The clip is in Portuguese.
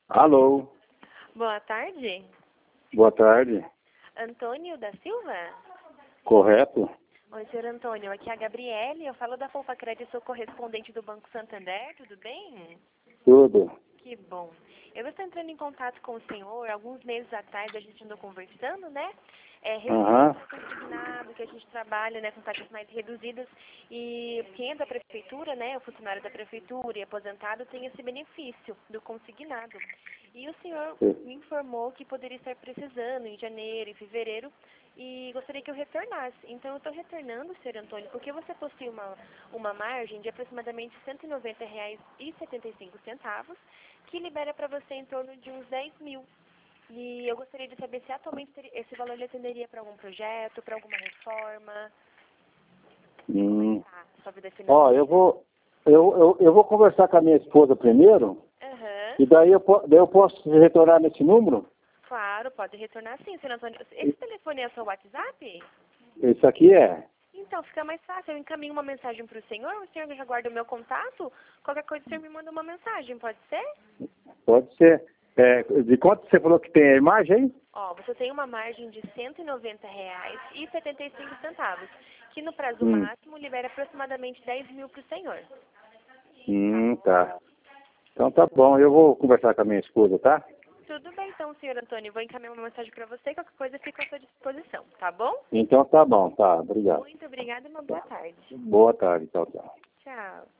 Alô, Boa tarde. boa tarde. Antônio da Silva? Correto? Oi, senhor Antônio. Aqui é a Gabriele. Eu falo da Poupa Crédito, sou correspondente do Banco Santander. Tudo bem? Tudo. Que bom. Eu estou entrando em contato com o senhor. Alguns meses atrás a gente andou conversando, né? Aham. Referente ao consignado, que a gente trabalha, né, com taxas mais reduzidas. E quem é da prefeitura, né, o funcionário da prefeitura e aposentado tem esse benefício do consignado. E o senhor me informou que poderia estar precisando em janeiro, em fevereiro, e gostaria que eu retornasse. Então eu estou retornando, senhor Antônio, porque você possui uma margem de aproximadamente R$ 190,75, que libera para você em torno de uns 10 mil. E eu gostaria de saber se atualmente esse valor ele atenderia para algum projeto, para alguma reforma. Como é que tá a sua vida financeira? Ó, eu vou conversar com a minha esposa primeiro, e daí eu posso retornar nesse número? Claro, pode retornar sim, senhor Antônio. Esse telefone é o seu WhatsApp? Esse aqui é. Então, fica mais fácil. Eu encaminho uma mensagem para o senhor já guarda o meu contato. Qualquer coisa, o senhor me manda uma mensagem, pode ser? Pode ser. De quanto você falou que tem a imagem? Ó, você tem uma margem de R$ 190,75, que no prazo máximo libera aproximadamente 10 mil para o senhor. Tá. Então tá bom, eu vou conversar com a minha esposa, tá? Tudo bem, então, senhor Antônio. Vou encaminhar uma mensagem para você. Qualquer coisa fica à sua disposição, tá bom? Então tá bom, tá. Obrigado. Muito obrigada e uma boa tarde. Boa tarde, tchau, tchau. Tchau.